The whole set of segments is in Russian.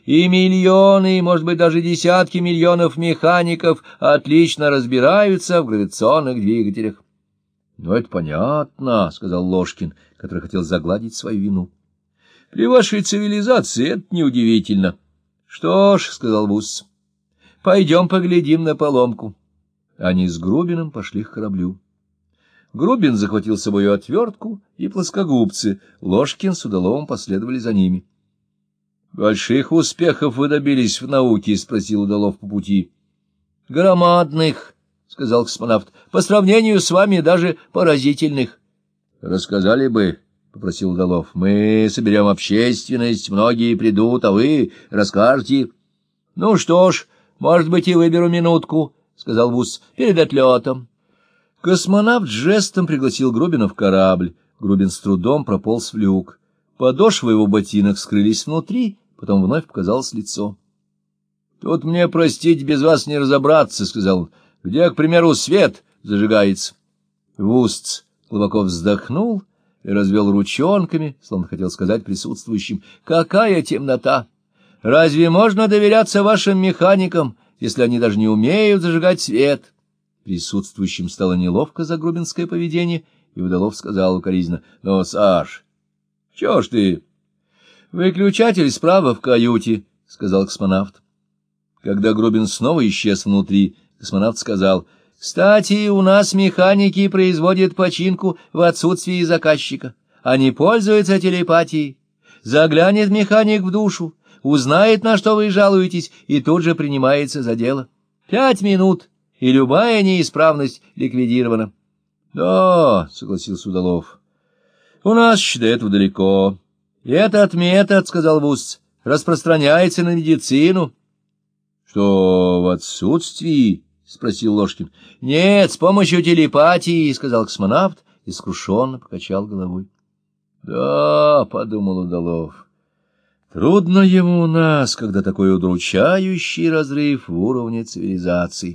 и миллионы, может быть, даже десятки миллионов механиков отлично разбираются в гравитационных двигателях. — Ну, это понятно, — сказал Ложкин, который хотел загладить свою вину. — При вашей цивилизации это неудивительно. — Что ж, — сказал Вусс, — пойдем поглядим на поломку. Они с Грубиным пошли к кораблю. Грубин захватил с собой отвертку и плоскогубцы, Ложкин с Удаловым последовали за ними. — Больших успехов вы добились в науке? — спросил Удалов по пути. — Громадных, — сказал космонавт, — по сравнению с вами даже поразительных. — Рассказали бы, — попросил Удалов. — Мы соберем общественность, многие придут, а вы расскажете. — Ну что ж, может быть, и выберу минутку, — сказал Вусс, — перед отлетом. Космонавт жестом пригласил Грубина в корабль. Грубин с трудом прополз в люк. Подошвы его ботинок скрылись внутри, потом вновь показалось лицо. — Тут мне, простите, без вас не разобраться, — сказал он. — Где, к примеру, свет зажигается? Вустц глубоко вздохнул и развел ручонками, словно хотел сказать присутствующим: — Какая темнота! Разве можно доверяться вашим механикам, если они даже не умеют зажигать свет? Присутствующим стало неловко за грубинское поведение, и Удалов сказал укоризненно: — Ну, Саш, чего ж ты? — Выключатель справа в каюте, — сказал космонавт. Когда Грубин снова исчез внутри, космонавт сказал: — Кстати, у нас механики производят починку в отсутствии заказчика. Они пользуются телепатией. Заглянет механик в душу, узнает, на что вы жалуетесь, и тут же принимается за дело. 5 минут, и любая неисправность ликвидирована. — Да, — согласился Удалов, — у нас до этого далеко. — Этот метод, — сказал Вусс, — распространяется на медицину. — Что, в отсутствии? — спросил Ложкин. — Нет, с помощью телепатии, — сказал космонавт и скрушенно покачал головой. — Да, — подумал Удалов, — трудно ему у нас, когда такой удручающий разрыв в уровне цивилизации.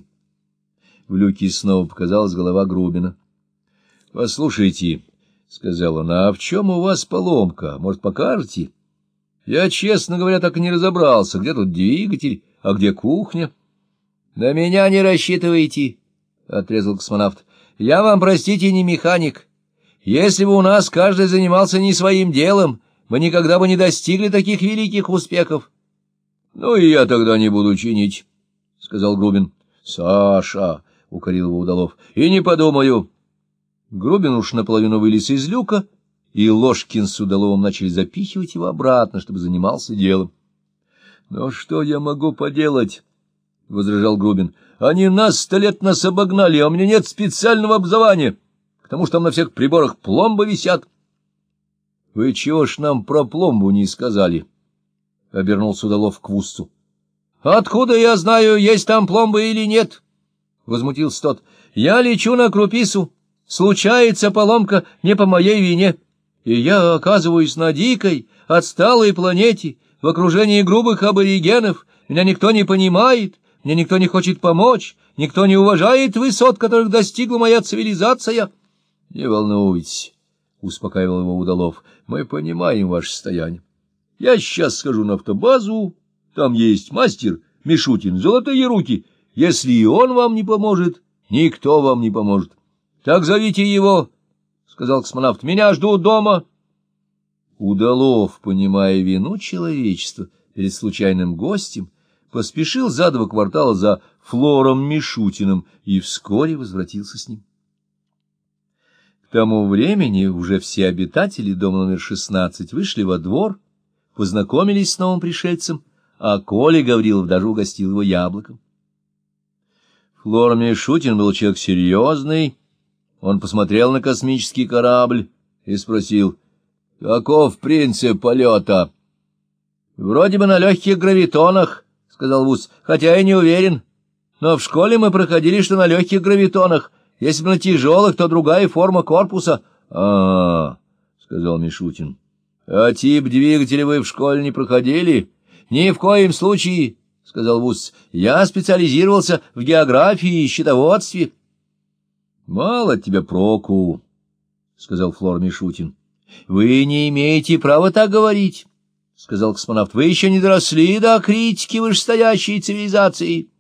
В люке снова показалась голова Грубина. — Послушайте, — сказал он, — а в чем у вас поломка? Может, покажете? Я, честно говоря, так и не разобрался, где тут двигатель, а где кухня. — На меня не рассчитывайте, — отрезал космонавт. — Я вам, простите, не механик. Если бы у нас каждый занимался не своим делом, мы никогда бы не достигли таких великих успехов. — Ну и я тогда не буду чинить, — сказал Грубин. — Саша, — укорил его Удалов, — и не подумаю. Грубин уж наполовину вылез из люка, и Ложкин с Удаловым начали запихивать его обратно, чтобы занимался делом. — Но что я могу поделать? — возражал Грубин. — Они нас 100 лет нас обогнали, а у меня нет специального образования, потому что там на всех приборах пломбы висят. — Вы чего ж нам про пломбу не сказали? — обернулся Удалов к Вуссу. — Откуда я знаю, есть там пломба или нет? — возмутился тот. — Я лечу на Крупису. Случается поломка не по моей вине, и я оказываюсь на дикой, отсталой планете, в окружении грубых аборигенов. Меня никто не понимает, мне никто не хочет помочь, никто не уважает высот, которых достигла моя цивилизация. — Не волнуйтесь, — успокаивал его Удалов, — мы понимаем ваше состояние. Я сейчас схожу на автобазу, там есть мастер Мишутин, золотые руки. Если и он вам не поможет, никто вам не поможет. — Так зовите его, — сказал космонавт, — меня ждут дома. Удалов, понимая вину человечества перед случайным гостем, поспешил за 2 квартала за Флором Мишутиным и вскоре возвратился с ним. К тому времени уже все обитатели дома номер 16 вышли во двор, познакомились с новым пришельцем, а Коля Гаврилов даже угостил его яблоком. Флор Мишутин был человек серьезный. Он посмотрел на космический корабль и спросил: — Каков принцип полета? — Вроде бы на легких гравитонах, — сказал Вусс, — хотя я не уверен. Но в школе мы проходили, что на легких гравитонах. Если бы на тяжелых, то другая форма корпуса. — сказал Мишутин. — А тип двигателя вы в школе не проходили? — Ни в коем случае, — сказал Вусс. — Я специализировался в географии и счетоводстве. — Мало от тебя проку, — сказал Флор Мишутин. — Вы не имеете права так говорить, сказал космонавт, — вы еще не доросли до критики вышестоящей цивилизации.